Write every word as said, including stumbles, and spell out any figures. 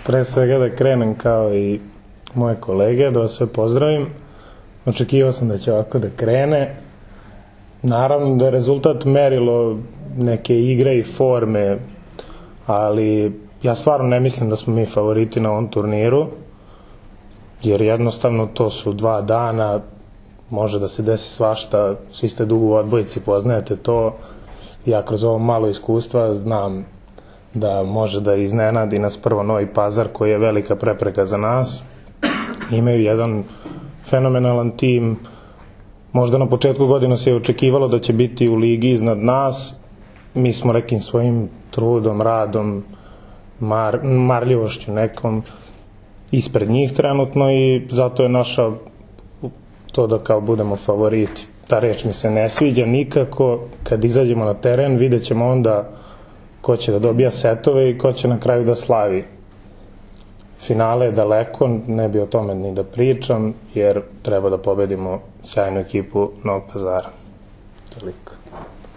Pre svega da krenem kao i moje kolege, da vas sve pozdravim. Očekivao sam da će ovako da krene. Naravno da je rezultat merilo neke igre i forme, ali ja stvarno ne mislim da smo mi favoriti na ovom turniru, jer jednostavno to su dva dana, može da se desi svašta, svi ste dugo u odbojici, poznajete to. Ja kroz ovo malo iskustva znam da može da iznenadi nas prvo Novi Pazar, koji je velika prepreka za nas. Imaju jedan fenomenalan tim. Možda na početku godina se je očekivalo da će biti u ligi iznad nas. Mi smo nekim svojim trudom, radom, mar, marljivošću nekom ispred njih trenutno i zato je naša to da kao budemo favoriti. Ta reč mi se ne sviđa nikako. Kad izađemo na teren vidjet ćemo onda ko će da dobija setove i ko će na kraju da slavi. Finale je daleko, ne bi o tome ni da pričam, jer treba da pobedimo sjajnu ekipu Novog Pazara. Toliko.